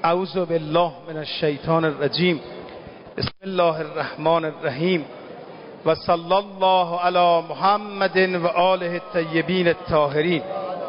اعوذ بالله من الشیطان الرجیم. بسم الله الرحمن الرحیم و صلی الله علی محمد و آله الطیبین الطاهرین.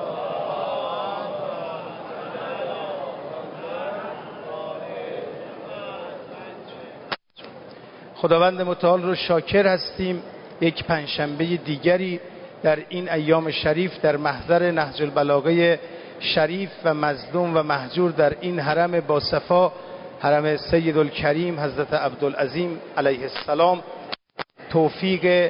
خداوند متعال رو شاکر هستیم. یک پنجشنبه دیگری در این ایام شریف در محضر نهج البلاغه شریف و مظلوم و مهجور در این حرم باصفا، حرم سید الکریم حضرت عبدالعظیم علیه السلام، توفیق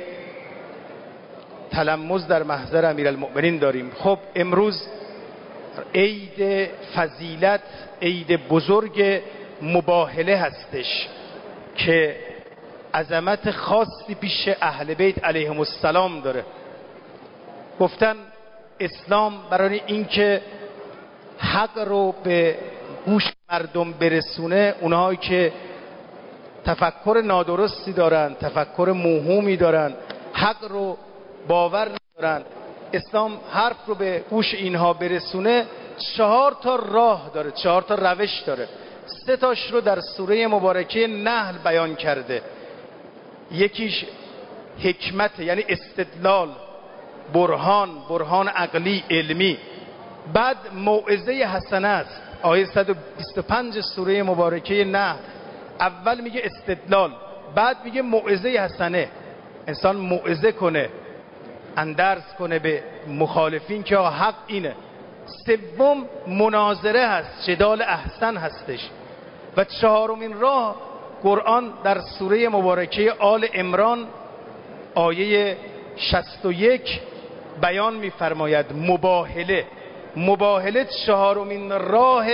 تلمذ در محضر امیرالمؤمنین داریم. خب امروز عید فضیلت، عید بزرگ مباهله هستش که عظمت خاصی پیش اهل بیت علیهم السلام داره. گفتن اسلام برای اینکه حق رو به گوش مردم برسونه، اونهایی که تفکر نادرستی دارن، تفکر موهومی دارن، حق رو باور ندارن، اسلام حرف رو به گوش اینها برسونه 4 تا راه داره، 4 تا روش داره. 3 تاش رو در سوره مبارکه نحل بیان کرده. یکیش حکمت، یعنی استدلال، برهان عقلی علمی. بعد موعظه حسنه است، آیه 125 سوره مبارکه نحل. اول میگه استدلال، بعد میگه موعظه حسنه، انسان موعظه کنه، اندرز کنه به مخالفین که حق اینه. سوم مناظره هست، جدال احسن هستش. و 4مین راه قرآن در سوره مبارکه آل عمران آیه 61 بیان می‌فرماید مباهله 4مین راه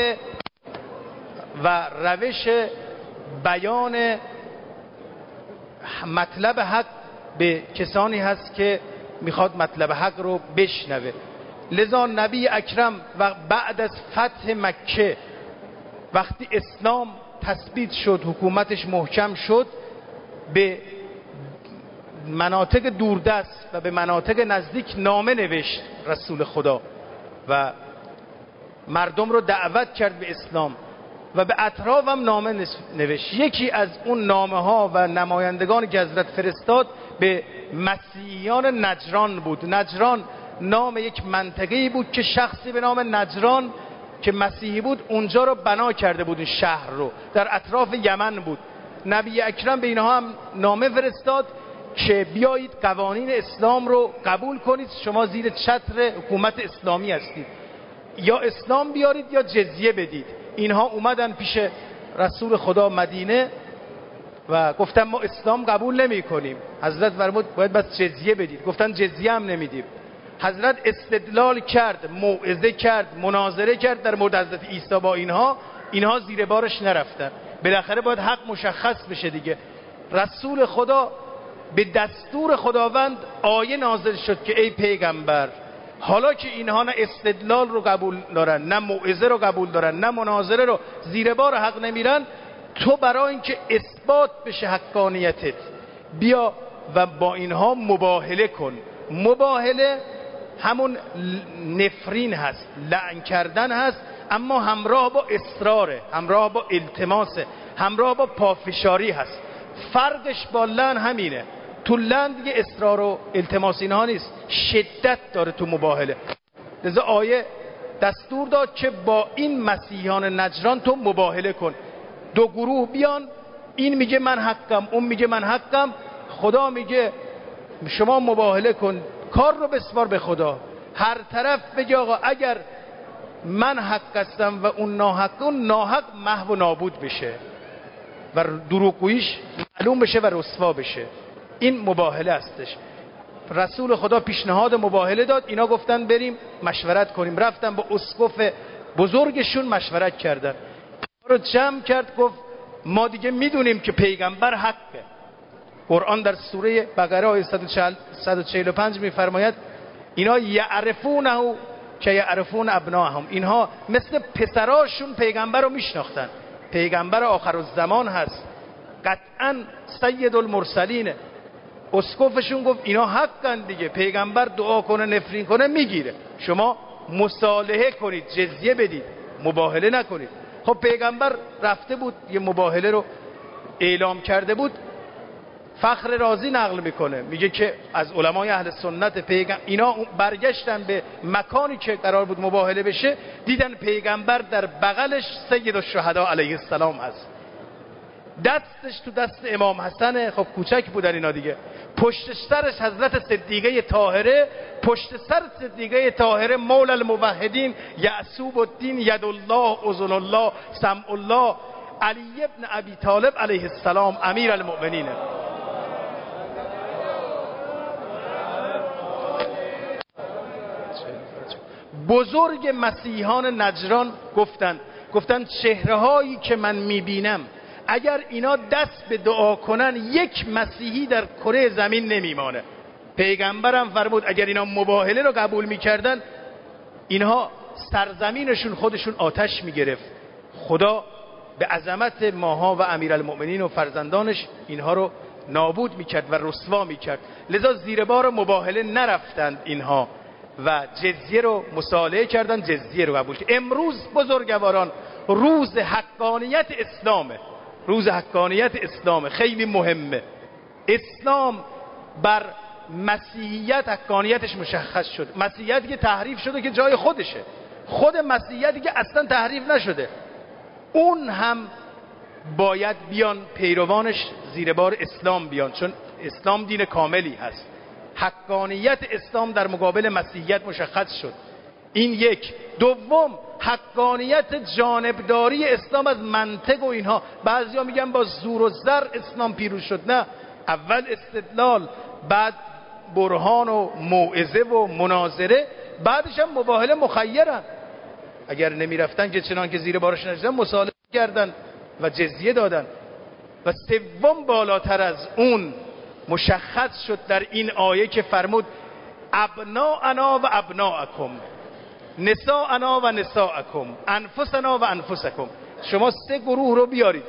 و روش بیان مطلب حق به کسانی هست که میخواد مطلب حق رو بشنوه. لذا نبی اکرم و بعد از فتح مکه، وقتی اسلام تثبیت شد، حکومتش محکم شد، به مناطق دوردست و به مناطق نزدیک نامه نوشت رسول خدا و مردم رو دعوت کرد به اسلام و به اطراف هم نامه نوشت. یکی از اون نامه ها و نمایندگانی که حضرت فرستاد به مسیحیان نجران بود. نجران نام یک منطقه‌ای بود که شخصی به نام نجران که مسیحی بود اونجا رو بنا کرده بود، شهر رو در اطراف یمن بود. نبی اکرم به اینها هم نامه فرستاد که بیایید قوانین اسلام رو قبول کنید، شما زیر چتر حکومت اسلامی هستید، یا اسلام بیارید یا جزیه بدید. اینها اومدن پیش رسول خدا مدینه و گفتن ما اسلام قبول نمی کنیم. حضرت فرمود باید بس جزیه بدید. گفتن جزیه هم نمیدیم. حضرت استدلال کرد، موعظه کرد، مناظره کرد در مورد حضرت عیسی با اینها زیر بارش نرفتن. بالاخره باید حق مشخص بشه دیگه. رسول خدا به دستور خداوند آیه نازل شد که ای پیغمبر، حالا که اینها نه استدلال رو قبول دارن، نه موعظه رو قبول دارن، نه مناظره رو، زیر بار حق نمیرن، تو برای اینکه اثبات بشه حقانیتت بیا و با اینها مباهله کن. مباهله همون نفرین هست، لعن کردن هست، اما همراه با اصراره، همراه با التماسه، همراه با پافشاری هست. فرقش با لعن همینه. تو لعن دیگه اصرار و التماس اینها نیست، شدت داره تو مباهله. لذا آیه دستور داد که با این مسیحیان نجران تو مباهله کن. 2 گروه بیان، این میگه من حقم، اون میگه من حقم. خدا میگه شما مباهله کن، کار رو بسپار به خدا. هر طرف بگه آقا اگر من حق هستم و اون ناحق، اون ناحق محو و نابود بشه و دروغگوییش معلوم بشه و رسوا بشه. این مباهله هستش. رسول خدا پیشنهاد مباهله داد، اینا گفتن بریم مشورت کنیم. رفتن با اسقف بزرگشون مشورت کردن، رو جمع کرد، گفت ما دیگه میدونیم که پیغمبر حقه. قرآن در سوره بقره آیه 145 میفرماید اینا یعرفونه که یعرفون ابناهم، اینها مثل پسراشون پیغمبر رو میشناختن. پیغمبر آخرالزمان هست، قطعا سید المرسلینه. اسقفشون گفت اینا حقن دیگه، پیغمبر دعا کنه نفرین کنه میگیره، شما مصالحه کنید، جزیه بدید، مباهله نکنید. خب پیغمبر رفته بود یه مباهله رو اعلام کرده بود. فخر رازی نقل میکنه، میگه که از علمای اهل سنت اینا برگشتن به مکانی که قرار بود مباهله بشه، دیدن پیغمبر در بغلش سید الشهدا علیه السلام هست، دستش تو دست امام حسن، خب کوچک بودن اینا دیگه، پشت سرش حضرت صدیقه طاهره، پشت سر صدیقه طاهره مولا الموحدین یعصوب الدین ید الله اذن الله سمع الله علی ابن ابی طالب علیه السلام امیر المؤمنین. بزرگ مسیحان نجران گفتن چهره هایی که من میبینم اگر اینا دست به دعا کنن یک مسیحی در کره زمین نمیمانه. پیغمبرم فرمود اگر اینا مباهله رو قبول میکردن اینها سرزمینشون خودشون آتش میگرفت. خدا به عظمت ماها و امیرالمؤمنین و فرزندانش اینها رو نابود میکرد و رسوا میکرد. لذا زیر بار مباهله نرفتند اینها و جزیه رو مصالحه کردن، جزیه رو قبول کردن. امروز بزرگواران روز حقانیت اسلامه، روز حقانیت اسلامه، خیلی مهمه. اسلام بر مسیحیت حقانیتش مشخص شد. مسیحیتی که تحریف شده که جای خودشه، خود مسیحیتی که اصلا تحریف نشده اون هم باید بیان پیروانش زیر بار اسلام بیان، چون اسلام دین کاملی هست. حقانیت اسلام در مقابل مسیحیت مشخص شد. این یک. دوم، حقانیت جانبداری اسلام از منطق و اینها. بعضیا میگن با زور و زر اسلام پیروز شد. نه، اول استدلال، بعد برهان و موعظه و مناظره، بعدش هم مباهله مخیرن. اگر نمیرفتن که چنان که زیر بارش نشدن مصالحه کردن و جزیه دادن. و سوم، بالاتر از اون مشخص شد در این آیه که فرمود ابناءنا و ابناءکم، نساءنا و نساءکم، انفسنا و انفسکم. شما سه گروه رو بیارید،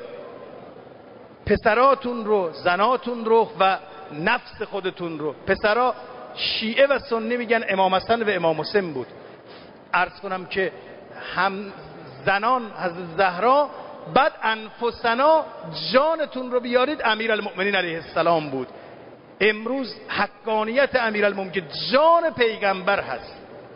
پسراتون رو، زناتون رو و نفس خودتون رو. پسرا شیعه و سنی میگن امام حسن و امام حسین بود. عرض کنم که هم زنان حضرت زهرا، بعد انفسنا جانتون رو بیارید امیرالمؤمنین علیه السلام بود. امروز حقانیت امیرالمؤمنین که جان پیغمبر هست،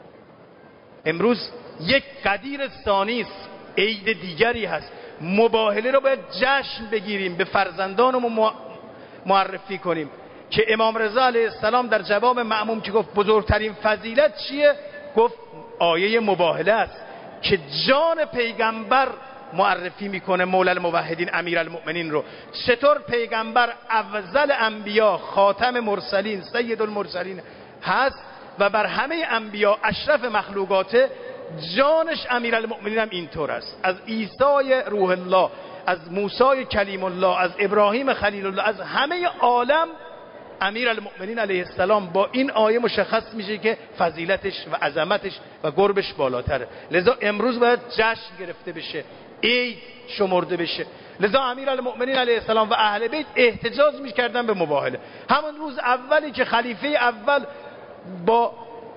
امروز یک قدیر ثانی است، عید دیگری هست. مباهله رو باید جشن بگیریم، به فرزندانمون معرفی کنیم که امام رضا علیه السلام در جواب مأموم که گفت بزرگترین فضیلت چیه، گفت آیه مباهله است که جان پیغمبر معرفی میکنه مولا الموحدین امیرالمؤمنین رو. چطور پیغمبر افضل انبیا، خاتم مرسلین، سید المرسلین هست و بر همه انبیا اشرف مخلوقاته، جانش امیرالمؤمنین هم اینطور است. از عیسی روح الله، از موسی کلیم الله، از ابراهیم خلیل الله، از همه عالم امیرالمؤمنین علیه السلام با این آیه مشخص میشه که فضیلتش و عظمتش و قربش بالاتره. لذا امروز باید جشن گرفته بشه، عید شمرده بشه. لذا امیرالمؤمنین علیه السلام و اهل بیت احتجاج میکردن به مباهله. همون روز اولی که خلیفه اول با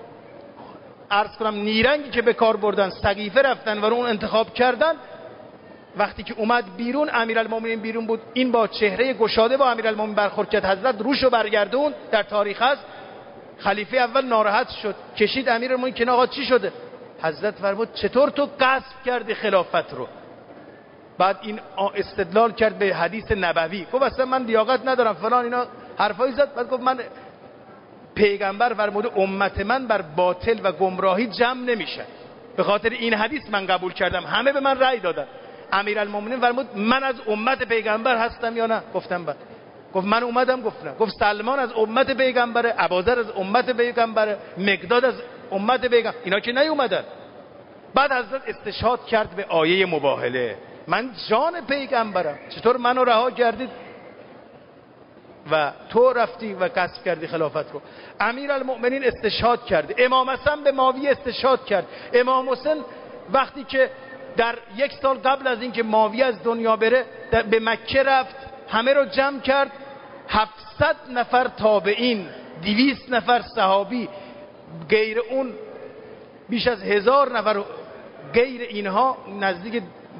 عرض کنم نیرنگی که به کار بردن سقیفه رفتن و رو اون انتخاب کردن، وقتی که اومد بیرون، امیرالمؤمنین بیرون بود، این با چهره گشاده با امیرالمؤمنین برخورد کرد، حضرت روشو برگردون، در تاریخ هست. خلیفه اول ناراحت شد، کشید امیرالمؤمنین که آقا چی شده؟ حضرت فرمود چطور تو غصب کردی خلافت رو؟ بعد این استدلال کرد به حدیث نبوی، گفت اصلا من لیاقت ندارم فلان اینا حرفایی زد. بعد گفت من پیغمبر فرموده امت من بر باطل و گمراهی جمع نمیشه، به خاطر این حدیث من قبول کردم، همه به من رأی دادن. امیرالمؤمنین فرمود من از امت پیغمبر هستم یا نه؟ گفتم بله. گفت من اومدم؟ گفتم. گفت سلمان از امت پیغمبره، ابوذر از امت پیغمبره، مقداد از امت پیغمبر، اینا که نیومدن. بعد حضرت استشهاد کرد به آیه مباهله، من جان پیغمبرم، چطور منو رها کردید و تو رفتی و غصب کردی خلافت رو؟ امیرالمؤمنین استشهاد کرد. امام حسن به معاویه استشهاد کرد. امام حسین وقتی که در یک سال قبل از اینکه معاویه از دنیا بره به مکه رفت، همه رو جمع کرد، 700 نفر تابعین، 200 نفر صحابی، غیر اون بیش از 1000 نفر، غیر اینها نزدیک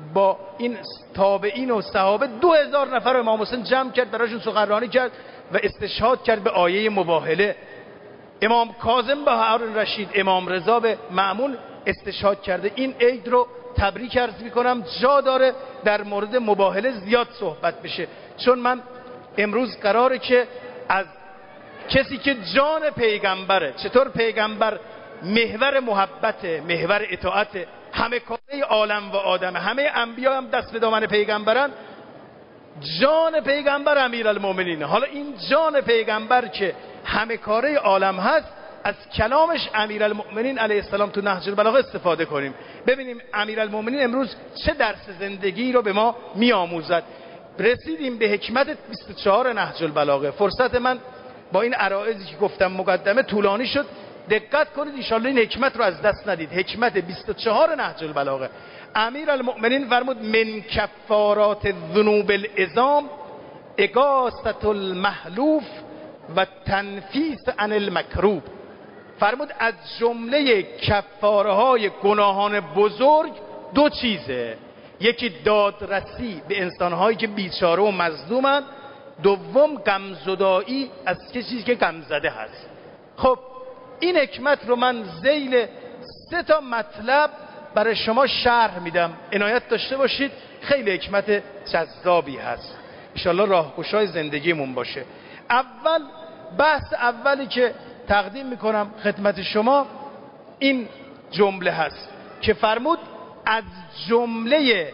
با این تابعین و صحابه 2000 نفر رو امام حسین جمع کرد، براشون سخنرانی کرد و استشهاد کرد به آیه مباهله. امام کاظم به هارون رشید، امام رضا به مأمون استشهاد کرده. این عید رو تبریک عرض میکنم. جا داره در مورد مباهله زیاد صحبت بشه، چون من امروز قراره که از کسی که جان پیغمبره، چطور پیغمبر محور محبت، محور اطاعت، همه کاره عالم و آدم، همه انبیا هم دست به دامن پیغمبرن، جان پیغمبر امیرالمومنین. حالا این جان پیغمبر که همه کاره عالم هست، از کلامش امیرالمومنین علیه السلام تو نهج البلاغه استفاده کنیم، ببینیم امیرالمومنین امروز چه درس زندگی رو به ما میآموزد. رسیدیم به حکمت 24 نهج البلاغه. فرصت من با این عرایضی که گفتم مقدمه طولانی شد، دقت کنید انشالله این حکمت رو از دست ندید. حکمت 24 نهج البلاغه، امیرالمومنین فرمود من کفارات الذنوب العظام اغاثة المحلوف و تنفیس عن المکروب. فرمود از جمله کفاره های گناهان بزرگ دو چیزه، یکی دادرسی به انسانهایی که بیچاره و مظلومند، دوم غمزدایی از کسی که غمزده هست. خب این حکمت رو من ذیل 3 تا مطلب برای شما شرح میدم، عنایت داشته باشید، خیلی حکمت جذابی هست، انشالله راهگشای زندگیمون باشه. اول بحث اولی که تقدیم میکنم خدمت شما این جمله هست که فرمود از جمله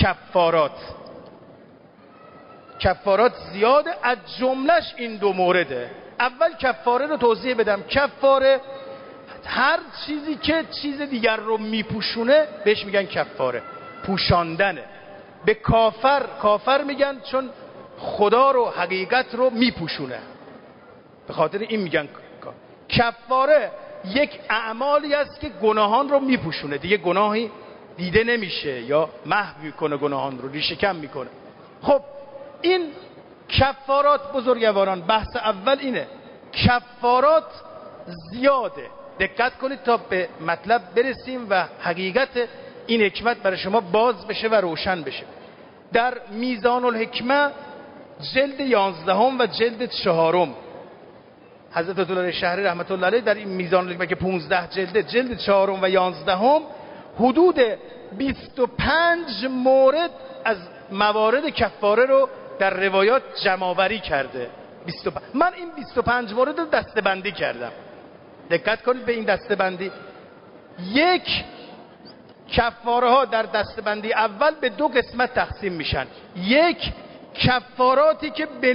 کفارات زیاده، از جملهش این 2 مورده. اول کفاره رو توضیح بدم. کفاره هر چیزی که چیز دیگر رو میپوشونه بهش میگن کفاره، پوشاندنه. به کافر میگن چون خدا رو، حقیقت رو میپوشونه، به خاطر این میگن کفاره. یک اعمالی است که گناهان رو میپوشونه، دیگه گناهی دیده نمیشه یا محو میکنه، گناهان رو ریشه کم میکنه. خب این کفارات بزرگواران، بحث اول اینه. کفارات زیاده، دقت کنید تا به مطلب برسیم و حقیقت این حکمت برای شما باز بشه و روشن بشه. در میزان الحکمه جلد 11 و جلد 4 حضرت عطیه شهری رحمت الله علیه در این میزان الحکمه که 15 جلده، جلد 4 و 11 حدود 25 مورد از موارد کفاره رو در روایات جمع‌آوری کرده. 25. من این 25 مورد رو دسته‌بندی کردم، دقت کنید به این دسته‌بندی. یک، کفاره ها در دسته‌بندی اول به 2 قسمت تقسیم میشن. یک، کفاراتی که به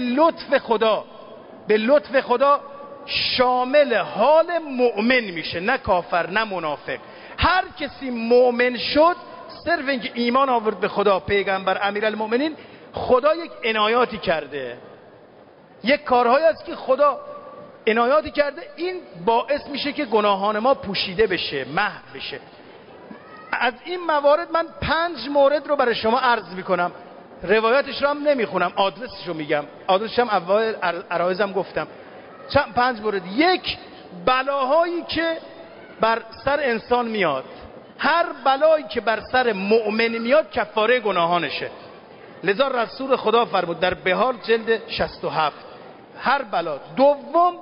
لطف خدا شامل حال مؤمن میشه، نه کافر نه منافق. هر کسی مؤمن شد، صرف اینکه ایمان آورد به خدا، پیغمبر، امیرالمومنین، خدا یک عنایاتی کرده، یک کارهایی است که خدا عنایاتی کرده، این باعث میشه که گناهان ما پوشیده بشه، محو بشه. از این موارد من 5 مورد رو برای شما عرض میکنم، روایتش رو هم نمیخونم، آدرسش رو میگم، آدرسش هم اول عرایزم گفتم. 5 مورد. یک، بلاهایی که بر سر انسان میاد، هر بلایی که بر سر مؤمن میاد کفاره گناهانشه. لذا رسول خدا فرمود در بهار جلد 67 هر بلا. دوم،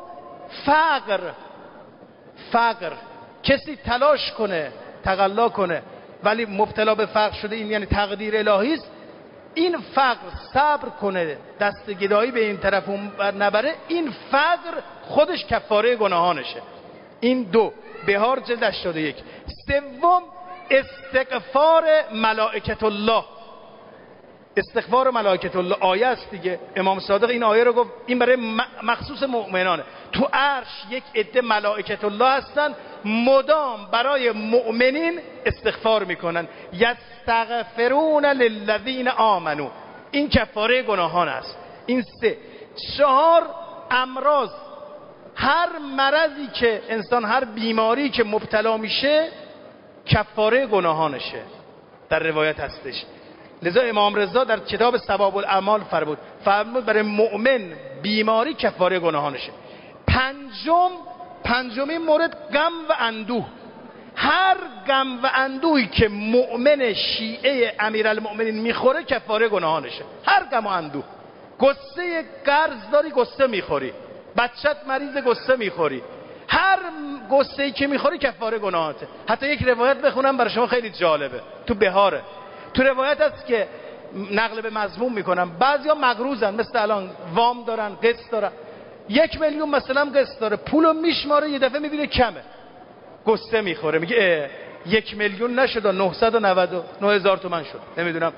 فقر، کسی تلاش کنه، تقلا کنه ولی مبتلا به فقر شده، این یعنی تقدیر الهی است، این فقر صبر کنه، دست گدایی به این طرف نبره، این فقر خودش کفاره گناهانشه. این 2 بهار جلد 81. سوم، استغفار ملائکت الله. استغفار ملائکت الله آیه است دیگه، امام صادق این آیه رو گفت، این برای مخصوص مؤمنانه. تو عرش یک عده ملائکت الله هستن، مدام برای مؤمنین استغفار میکنن، یستغفرون للذین آمنو. این کفاره گناهان است. این 3. 4، امراض، هر مرضی که انسان، هر بیماری که مبتلا میشه کفاره گناهانشه، در روایت هستش. لذا امام رضا در کتاب ثواب الاعمال فرمود برای مؤمن بیماری کفاره گناهانشه. پنجمین مورد، غم و اندوه. هر غم و اندوهی که مؤمن شیعه امیرالمؤمنین میخوره کفاره گناهانشه. هر غم و اندوه، قصه قرض داری قصه میخوری، بچت مریض قصه میخوری، هر قصه‌ای که میخوری کفاره گناهاته. حتی یک روایت بخونم برای شما خیلی جالبه، تو بهاره. تو روایت هست که نقل به مضمون میکنم، بعضیا مقروضن، مثل الان وام دارن، قسط دارن، 1 میلیون مثلا قسط داره، پولو میشماره، یه دفعه میبینه کمه، قصه میخوره، میگه 1 میلیون نشد، 999,000 تومان شد، نمیدونم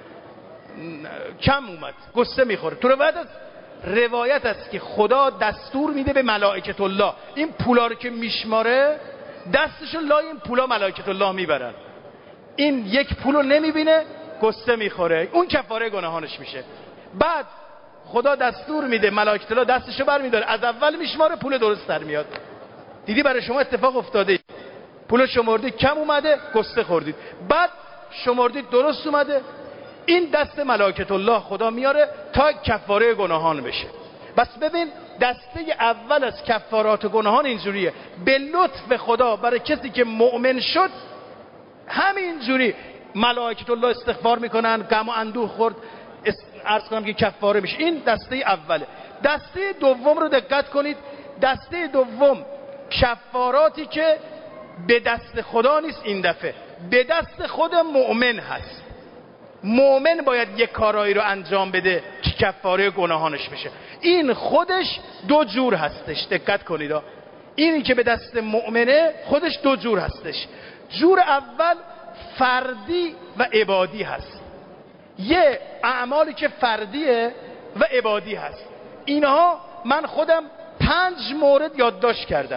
کم اومد، قصه میخوره. تو روایت است که خدا دستور میده به ملائکت الله این پولا رو که میشماره دستشو لای این پولا ملائکت الله میبرن، این یک پولو نمیبینه قصه میخوره، اون کفاره گناهانش میشه. بعد خدا دستور میده ملائکت الله دستشو برمیداره، از اول میشماره، پول درست در میاد. دیدی برای شما اتفاق افتاده، پول شمردید کم اومده قصه خوردید، بعد شمردید درست اومده، این دست ملائکت الله خدا میاره تا کفاره گناهان بشه. بس ببین دسته اول از کفارات گناهان اینجوریه، به لطف خدا برای کسی که مؤمن شد همینجوری ملائکت الله استغفار میکنن، غم و اندوه خورد عرض کنم که کفاره میشه. این دسته اوله. دسته دوم رو دقت کنید، دسته دوم کفاراتی که به دست خدا نیست، این دفعه به دست خود مؤمن هست. مؤمن باید یک کارایی رو انجام بده که کفاره گناهانش بشه. این خودش دو جور هستش، دقت کنید. اینی که به دست مؤمنه خودش دو جور هستش. جور اول فردی و عبادی هست. یه اعمالی که فردیه و عبادی هست. اینها من خودم 5 مورد یادداشت کردم.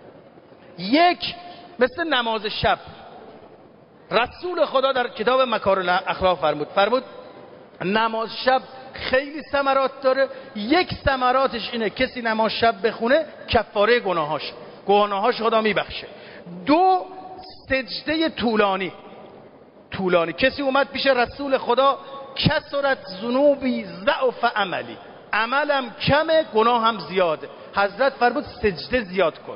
یک، مثل نماز شب، رسول خدا در کتاب مکارم الاخلاق فرمود نماز شب خیلی ثمرات داره. یک ثمراتش اینه کسی نماز شب بخونه کفاره گناهاش خدا میبخشه. 2، سجده طولانی. کسی اومد پیش رسول خدا، کثرت ذنوبی ضعف عملی، عملم کمه گناهم زیاده، حضرت فرمود سجده زیاد کن.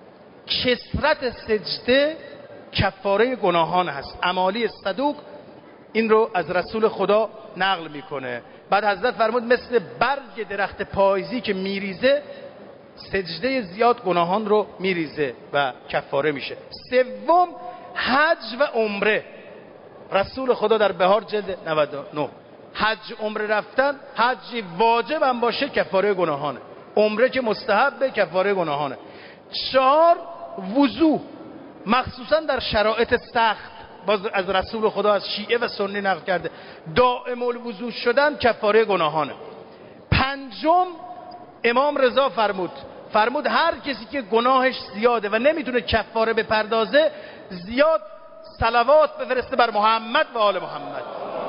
کثرت سجده کفاره گناهان هست. امالی صدوق این رو از رسول خدا نقل میکنه. بعد حضرت فرمود مثل برگ درخت پاییزی که میریزه، سجده زیاد گناهان رو میریزه و کفاره میشه. 3، حج و عمره. رسول خدا در بهار جلد 99 حج عمره رفتن، حج واجب هم باشه کفاره گناهانه، عمره که مستحبه کفاره گناهانه. 4، وضو، مخصوصا در شرایط سخت، باز از رسول خدا از شیعه و سنی نقل کرده، دائم الوضو شدن کفاره گناهانه. 5، امام رضا فرمود هر کسی که گناهش زیاده و نمیتونه کفاره بپردازه، زیاد صلوات بفرسته بر محمد و آل محمد.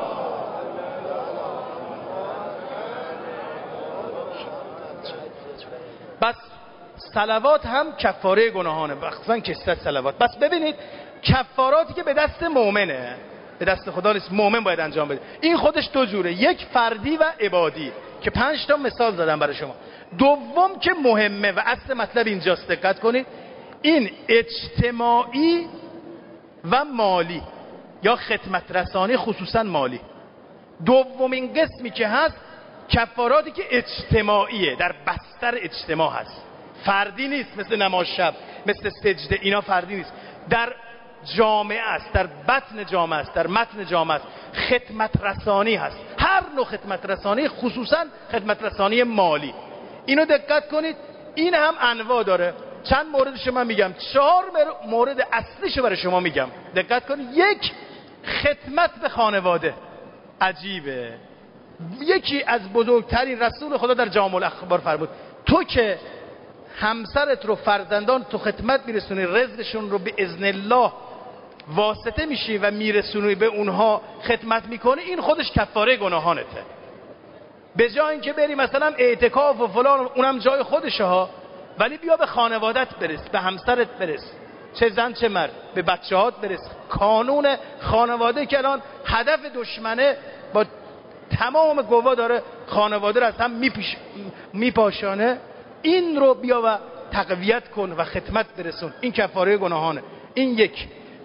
بس صلوات هم کفاره گناهانه، مخصوصا کثرت صلوات. بس ببینید کفاراتی که به دست مؤمنه، به دست خدا نیست، مؤمن باید انجام بده. این خودش دو جوره، یک فردی و عبادی که 5 تا مثال زدم برای شما. دوم که مهمه و اصل مطلب اینجاست، دقت کنید، این اجتماعی و مالی یا خدمت رسانی، خصوصا مالی. دومین قسمی که هست کفاراتی که اجتماعیه، در بستر اجتماع هست، فردی نیست، مثل نماز شب، مثل سجده، اینا فردی نیست، در جامعه است، در بطن جامعه است، در متن جامعه است، خدمت رسانی هست. هر نوع خدمت رسانی، خصوصا خدمت رسانی مالی. اینو دقت کنید، این هم انواع داره. چند موردش من میگم، 4 مورد اصلیشو برای شما میگم، دقت کنید. 1، خدمت به خانواده. عجیبه، یکی از بزرگترین، رسول خدا در جامع الاخبار فرمود تو که همسرت رو، فرزندان تو خدمت میرسونی، رزقشون رو به اذن الله واسطه میشی و میرسونی به اونها، خدمت میکنی، این خودش کفاره گناهانته. به جای اینکه بری مثلا اعتکاف و فلان، اونم جای خودشه ها، ولی بیا به خانوادت برس، به همسرت برس، چه زن چه مرد، به بچه‌هات برس. قانون خانواده که الان هدف دشمنه، با تمام گواه داره خانواده رو از هم میپاشانه، این رو بیا و تقویت کن و خدمت برسون، این کفاره گناهانه. این 1.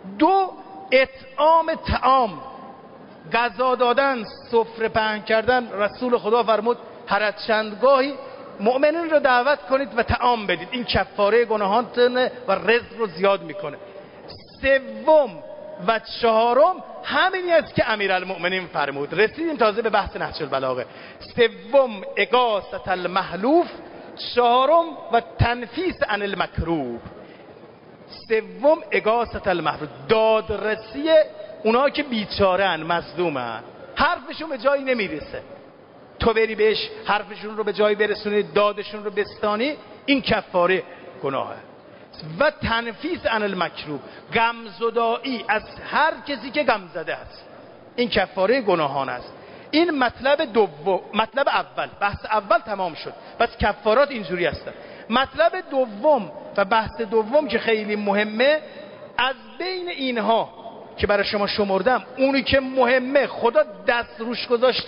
2 اطعام طعام، غذا دادن، سفره پهن کردن. رسول خدا فرمود هر از چندگاهی مؤمنین رو دعوت کنید و طعام بدید، این کفاره گناهانتونه و رزق رو زیاد میکنه. 3 و 4 همینی است که امیرالمؤمنین فرمود. رسیدیم تازه به بحث نهج البلاغه. 3 اغاثة المحلوف، 4 و تنفیس عن المکروب. 3 اغاثة المحلوف، دادرسی اونها که بیچاره‌ان، مظلومن، حرفشون به جایی نمیرسه، تو بری بهش حرفشون رو به جایی برسونی، دادشون رو بستانی، این کفاره گناهه. و تنفیس عن المکروه، غمزدایی از هر کسی که غم زده است، این کفاره گناهان است. این مطلب دوم. مطلب اول، بحث اول تمام شد. پس کفارات اینجوری هستن. مطلب دوم و بحث دوم که خیلی مهمه، از بین اینها که برای شما شمردم، اونی که مهمه خدا دست روش گذاشته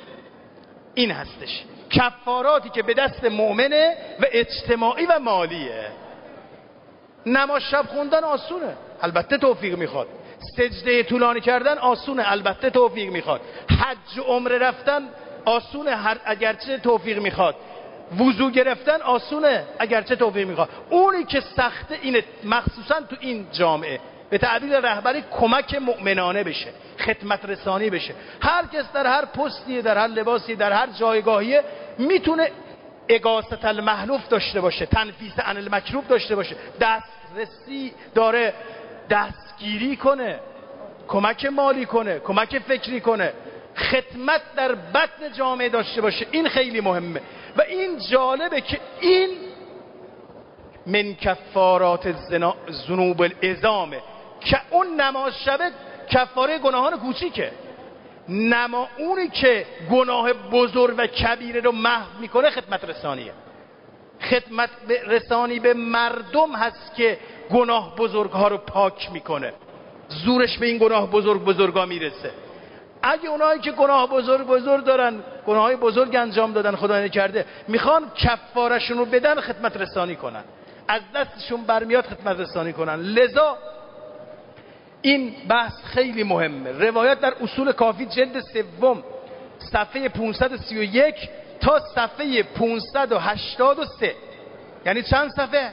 این هستش، کفاراتی که به دست مؤمنه و اجتماعی و مالیه. نماز شب خوندن آسونه، البته توفیق میخواد. سجده طولانی کردن آسونه، البته توفیق میخواد. حج و عمره رفتن آسونه، اگرچه توفیق میخواد. وضو گرفتن آسونه، اگرچه توفیق میخواد. اونی که سخته اینه، مخصوصا تو این جامعه، به تعبیر رهبری کمک مؤمنانه بشه، خدمت رسانی بشه. هر کس در هر پستی، در هر لباسی، در هر جایگاهی میتونه اغاثة المحلوف داشته باشه، تنفیس عن المکروب داشته باشه، دسترسی داره، دستگیری کنه، کمک مالی کنه، کمک فکری کنه، خدمت در بطن جامعه داشته باشه. این خیلی مهمه و این جالبه که این من کفارات ذنوب العظامه، که اون نماز شبه کفاره گناهان کوچیکه. اونی که گناه بزرگ و کبیره رو محو میکنه خدمت رسانیه. خدمت رسانی به مردم هست که گناه بزرگ ها رو پاک میکنه، زورش به این گناه بزرگا میرسه. اگه اونایی که گناه بزرگ دارن، گناه های بزرگ انجام دادن، خدا نکرده، میخوان کفارشون رو بدن، خدمت رسانی کنن، از دستشون برمیاد خدمت رسانی کنن. لذا این بحث خیلی مهمه. روایت در اصول کافی جلد 3 صفحه 531 تا صفحه 583، یعنی چند صفحه؟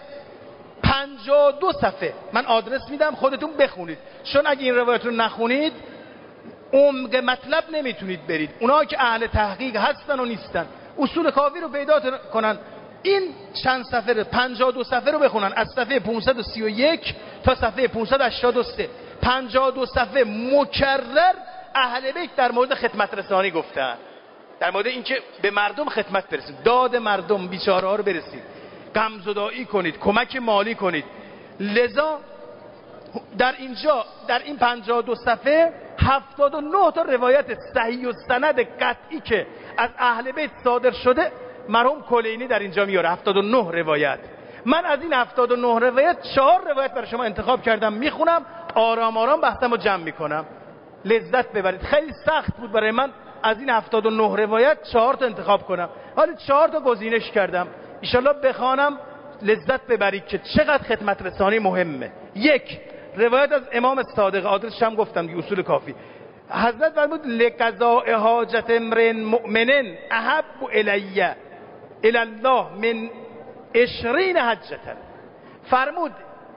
52 صفحه. من آدرس میدم خودتون بخونید، چون اگه این روایت رو نخونید عمق مطلب نمیتونید برید. اونها که اهل تحقیق هستن و نیستن اصول کافی رو پیدا کنن، این چند صفحه 52 صفحه رو بخونن، از صفحه 531 تا صفحه 583. 52 صفحه مکرر اهل بیت در مورد خدمت رسانی گفتن، در مورد اینکه به مردم خدمت برسید، داد مردم بیچاره ها رو برسید، غمزدایی کنید، کمک مالی کنید. لذا در اینجا در این 52 صفحه 79 تا روایت صحیح و سند قطعی که از اهل بیت صادر شده مرحوم کلینی در اینجا میاره. 79 روایت. من از این 79 روایت 4 روایت برای شما انتخاب کردم، میخونم، آرام آرام بحثم رو جمع میکنم، لذت ببرید. خیلی سخت بود برای من از این 79 روایت 4 تا انتخاب کنم، حالا 4 تا گزینش کردم، انشالله بخوانم لذت ببرید که چقدر خدمت رسانی مهمه. 1 روایت از امام صادق، آدرسش هم گفتم دیگه، اصول کافی. حضرت فرمود لقضاء حاجت امرئ مؤمن احب الی الله من 20 حجة. فرمود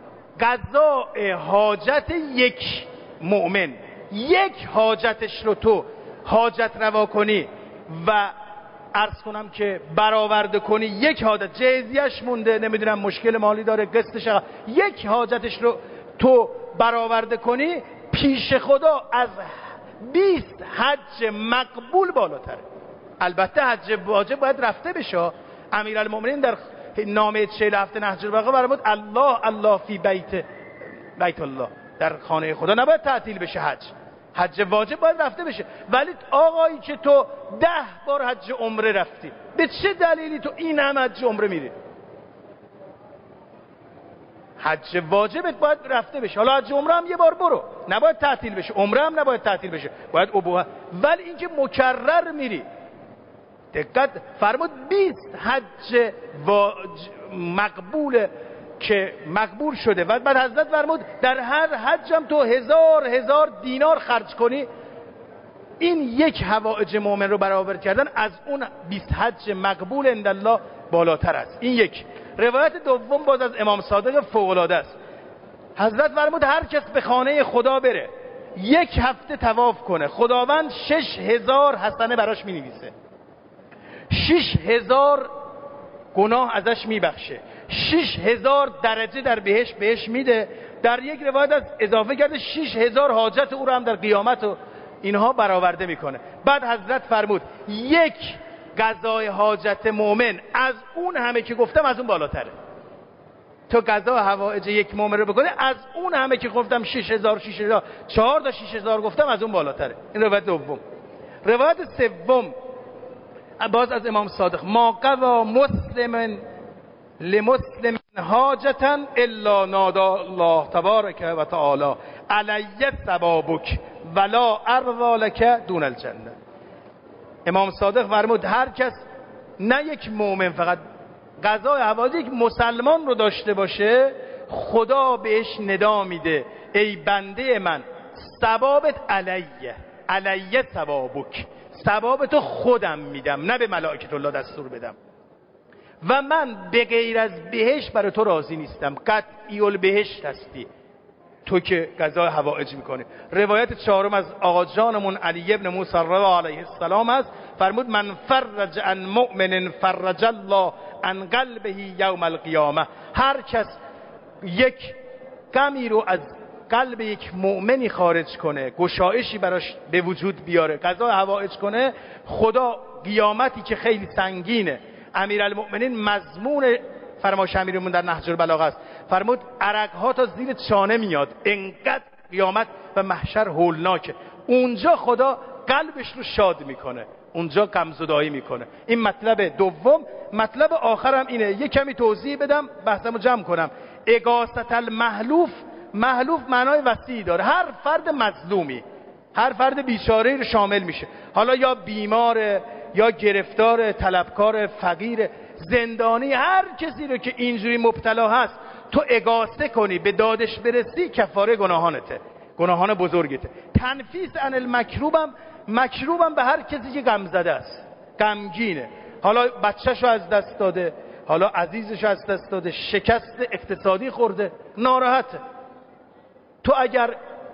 قضاء حاجت یک مؤمن، یک حاجتش رو تو حاجت روا کنی و عرض کنم که برآورده کنی، یک حاجت جزیه‌اش مونده، نمیدونم مشکل مالی داره، قسطش، یک حاجتش رو تو برآورده کنی، پیش خدا از 20 حج مقبول بالاتره. البته حج واجب باید رفته بشه. امیرالمؤمنین در نامه 47 نهج البلاغه فرمود الله الله فی بیت الله، در خانه خدا نباید تعطیل بشه حج واجب باید رفته بشه. ولی آقایی که تو 10 بار حج عمره رفتی، به چه دلیلی تو این هم حج عمره میری؟ حج واجبت باید رفته بشه. حالا حج عمره هم یه بار برو، نباید تعطیل بشه. عمره هم نباید تعطیل بشه، باید ابوه. ولی اینکه مکرر میری، دقت فرمود 20 حج مقبول که مقبول شده و بعد حضرت فرمود در هر حج هم تو 1000 دینار خرج کنی، این یک حوائج مؤمن رو برآورده کردن از اون 20 حج مقبول عند الله بالاتر است. این یک. روایت دوم باز از امام صادق فوق‌العاده است. حضرت فرمود هر کس به خانه خدا بره 1 هفته طواف کنه، خداوند 6000 حسنه براش می‌نویسه، 6000 گناه ازش میبخشه، 6000 درجه در بهش میده. در یک روایت از اضافه کرده 6000 حاجت او رو هم در قیامت و اینها برآورده میکنه. بعد حضرت فرمود یک قضای حاجت مؤمن از اون همه که گفتم از اون بالاتره. تو قضا حوائج یک مؤمن رو بکنه از اون همه که گفتم 6000 4 تا 6000 گفتم از اون بالاتره. این روایت دوم. روایت سوم باز از امام صادق ما قوا مسلم لمسلم حاجتا الا نادى الله تبارک و تعالی علی ثوابک ولا ارضى لك دون الجنه. امام صادق فرمود هر کس نه یک مؤمن فقط قضای حوادث یک مسلمان رو داشته باشه، خدا بهش ندا میده ای بنده من ثوابت علیه ثوابک، ثواب تو خودم میدم نه به ملائکه الله دستور بدم و من به غیر از بهشت برای تو راضی نیستم، قطعی البهشت هستی تو که قضای حوائج میکنی. روایت چهارم از آقا جانمون علی ابن موسی رضا علیه السلام است، فرمود من فرج عن مؤمن فرج الله عن قلبه یوم القیامه. هر کس یک غمی رو از قلب یک مؤمنی خارج کنه، گشایشی براش به وجود بیاره، قضای حوائج کنه، خدا قیامتی که خیلی سنگینه، امیرالمؤمنین مضمون فرمایش امیرمون در نهج البلاغه است، فرمود عرقها تا زیر چانه میاد، انقدر قیامت و محشر هولناکه، اونجا خدا قلبش رو شاد میکنه، اونجا غمزدایی میکنه. این مطلب دوم. مطلب آخرم اینه، یه کمی توضیح بدم بحثمو جمع کنم. اغاثة المحلوف، محلوف معنای وسیعی داره، هر فرد مظلومی، هر فرد بیچاره رو شامل میشه، حالا یا بیماره یا گرفتار، طلبکار، فقیر، زندانی، هر کسی رو که اینجوری مبتلا هست تو اغاثه کنی به دادش برسی کفاره گناهانته، گناهان بزرگته. تنفیس عن المکروبم، مکروبم به هر کسی که غم زده است، غمگینه، حالا بچه‌شو از دست داده، حالا عزیزشو از دست داده، شکست اقتصادی خورده، ناراحته، تو اگر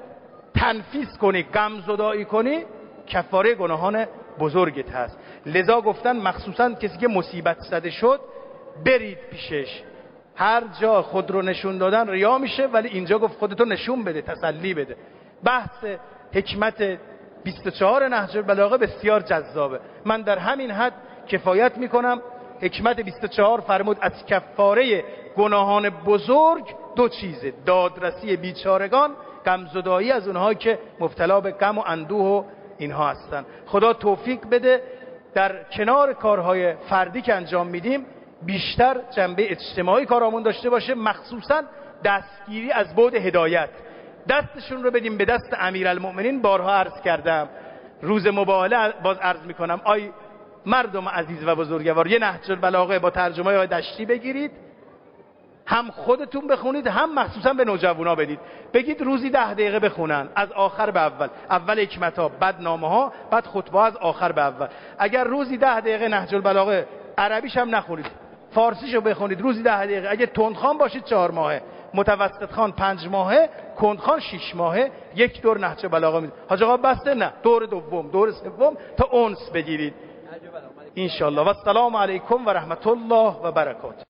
تنفیس کنی، غمزدایی کنی، کفاره گناهان بزرگت هست. لذا گفتن مخصوصا کسی که مصیبت زده شد برید پیشش، هر جا خود رو نشون دادن ریا میشه، ولی اینجا گفت خودتو نشون بده، تسلی بده. بحث حکمت 24 نهج البلاغه بسیار جذابه، من در همین حد کفایت میکنم. حکمت 24 فرمود از کفاره گناهان بزرگ دو چیزه، دادرسی بیچارگان، غمزدایی از اونها که مبتلا به غم و اندوه و اینها هستن. خدا توفیق بده در کنار کارهای فردی که انجام میدیم بیشتر جنبه اجتماعی کارامون داشته باشه، مخصوصا دستگیری از بعد هدایت، دستشون رو بدیم به دست امیرالمؤمنین. بارها عرض کردم، روز مباهله باز عرض میکنم، آی مردم عزیز و بزرگوار، یه نهج البلاغه با ترجمه های دشتی بگیرید، هم خودتون بخونید، هم مخصوصا به نوجوانا بدید، بگید روزی 10 دقیقه بخونن، از آخر به اول، اول حکمت ها، بعد نامه ها، بعد خطبه از آخر به اول. اگر روزی 10 دقیقه نهج البلاغه، عربیش هم نخونید، فارسیشو بخونید، روزی 10 دقیقه، اگه تندخوان باشید 4 ماهه، متوسط خوان 5 ماهه، کندخوان 6 ماهه، یک دور نهج البلاغه میدید. حاج آقا بسته؟ نه، دور دوم، دور سوم تا اونس بگیرید ان شاء الله. و السلام علیکم و رحمت الله و برکاته.